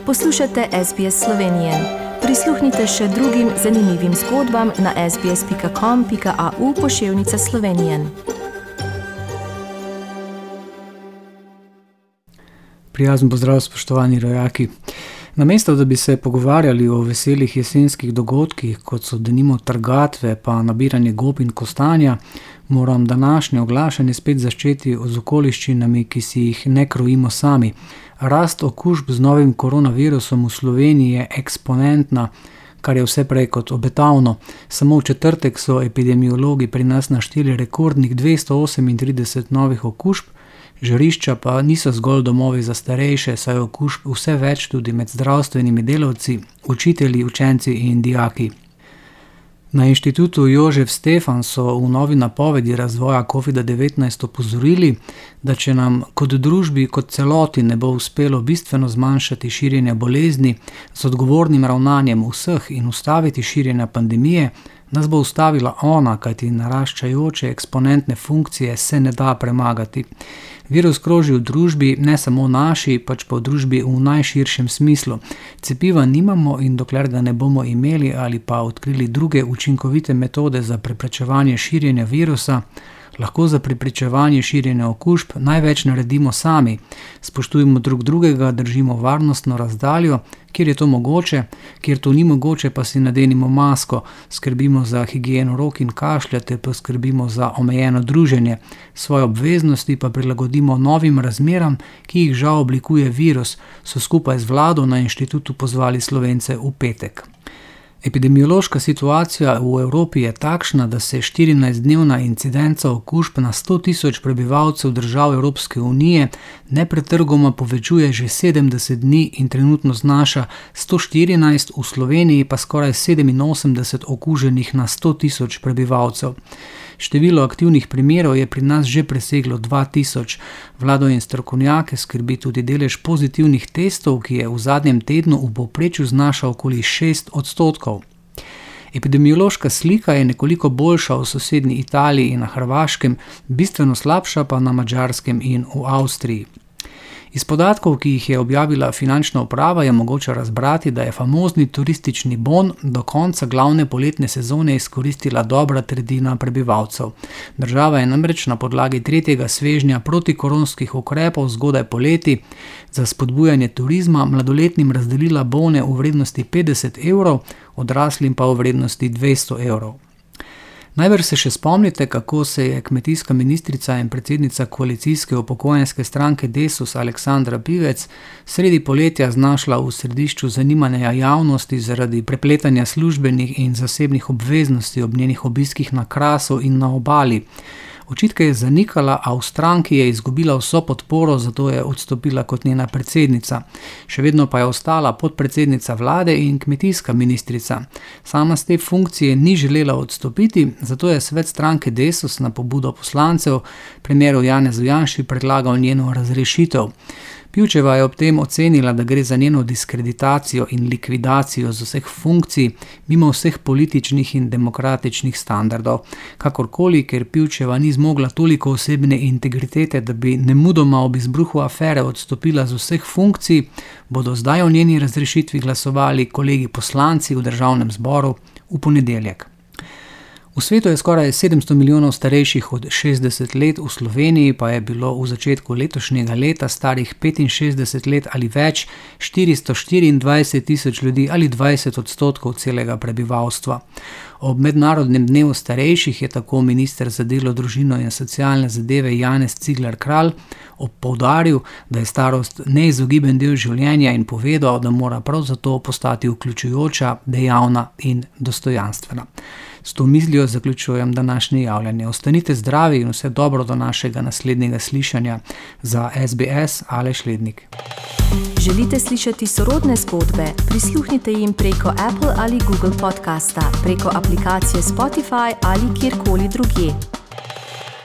Poslušate SBS Slovenije. Prisluhnite še drugim zanimivim zgodbam na sbs.com.au/Slovenije. Prijazen pozdrav, spoštovani rojaki. Namesto, da bi se pogovarjali o veselih jesenskih dogodkih, kot so denimo trgatve pa nabiranje gob in kostanja, moram današnje oglašanje spet začeti z okoliščinami, ki si jih ne krojimo sami. Rast okužb z novim koronavirusom v Sloveniji je eksponentna, kar je vse prej kot obetavno. Samo v četrtek so epidemiologi pri nas našteli rekordnih 238 novih okužb, žarišča pa niso zgolj domovi za starejše, saj je okužb vse več tudi med zdravstvenimi delavci, učitelji, učenci in dijaki. Na inštitutu Jožef Stefan so v novi napovedi razvoja COVID-19 opozorili, da če nam kot družbi kot celoti ne bo uspelo bistveno zmanjšati širjenja bolezni z odgovornim ravnanjem vseh in ustaviti širjenja pandemije, nas bo ustavila ona, kajti naraščajoče eksponentne funkcije se ne da premagati. Virus kroži v družbi, ne samo naši, pač pa v družbi v najširšem smislu. Cepiva nimamo in dokler ga ne bomo imeli ali pa odkrili druge učinkovite metode za preprečevanje širjenja virusa, lahko za preprečevanje širjenja okužb največ naredimo sami. Spoštujemo drug drugega, držimo varnostno razdaljo, kjer je to mogoče, kjer to ni mogoče, pa si nadenimo masko, skrbimo za higieno rok in kašlja ter poskrbimo za omejeno druženje. Svoje obveznosti pa prilagodimo novim razmeram, ki jih žal oblikuje virus, so skupaj z vlado na inštitutu pozvali Slovence v petek. Epidemiološka situacija v Evropi je takšna, da se 14-dnevna incidenca okužb na 100.000 prebivalcev držav Evropske unije nepretrgoma povečuje že 70 dni in trenutno znaša 114, v Sloveniji pa skoraj 87 okuženih na 100.000 prebivalcev. Število aktivnih primerov je pri nas že preseglo 2000. Vlado in strokovnjake skrbi tudi delež pozitivnih testov, ki je v zadnjem tednu v povprečju znašal okoli 6%. Epidemiološka slika je nekoliko boljša v sosednji Italiji in na Hrvaškem, bistveno slabša pa na Madžarskem in v Avstriji. Iz podatkov, ki jih je objavila finančna uprava, je mogoče razbrati, da je famozni turistični bon do konca glavne poletne sezone izkoristila dobra tretjina prebivalcev. Država je namreč na podlagi tretjega svežnja protikoronskih ukrepov zgodaj poleti za spodbujanje turizma mladoletnim razdelila bone v vrednosti 50 evrov, odraslim pa v vrednosti 200 evrov. Najbrž se še spomnite, kako se je kmetijska ministrica in predsednica koalicijske upokojenske stranke Desus Aleksandra Pivec sredi poletja znašla v središču zanimanja javnosti zaradi prepletanja službenih in zasebnih obveznosti ob njenih obiskih na Krasu in na Obali. Očitke je zanikala, a v stranki je izgubila vso podporo, zato je odstopila kot njena predsednica. Še vedno pa je ostala podpredsednica vlade in kmetijska ministrica. Sama z te funkcije ni želela odstopiti, zato je svet stranke Desus na pobudo poslancev premieru Janezu Janši predlagal njeno razrešitev. Pivčeva je ob tem ocenila, da gre za njeno diskreditacijo in likvidacijo z vseh funkcij, mimo vseh političnih in demokratičnih standardov. Kakorkoli, ker Pivčeva ni zmogla toliko osebne integritete, da bi nemudoma ob izbruhu afere odstopila z vseh funkcij, bodo zdaj o njeni razrešitvi glasovali kolegi poslanci v državnem zboru v ponedeljek. V svetu je skoraj 700 milijonov starejših od 60 let, v Sloveniji pa je bilo v začetku letošnjega leta starih 65 let ali več 424 tisoč ljudi ali 20% celega prebivalstva. Ob mednarodnem dnevu starejših je tako minister za delo, družino in socialne zadeve Janez Cigler Kralj poudaril, da je starost neizogiben del življenja in povedal, da mora prav zato postati vključujoča, dejavna in dostojanstvena. S to mislijo zaključujem današnje javljanje. Ostanite zdravi in vse dobro do našega naslednjega slišanja. Za SBS Aleš Lednik. Želite slišati sorodne zgodbe? Prisluhnite jim preko Apple ali Google podcasta, preko aplikacije Spotify ali kjerkoli drugje.